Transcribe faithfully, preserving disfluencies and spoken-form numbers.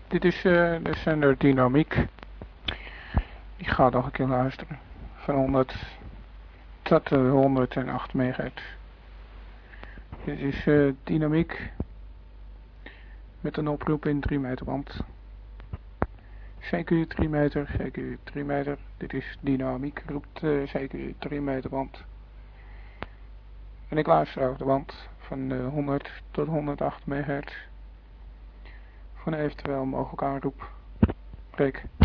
Dit is uh, de zender Dynamiek. Ik ga nog een keer luisteren. Van honderd tot uh, honderdacht megahertz. Dit is uh, Dynamiek. Met een oproep in drie meter band. C Q drie meter, C Q drie meter. Dit is Dynamiek. Roept uh, C Q drie meter band. En ik luister over de band van uh, honderd tot honderdacht megahertz. Voor een eventueel mogelijke aanroep. Breek.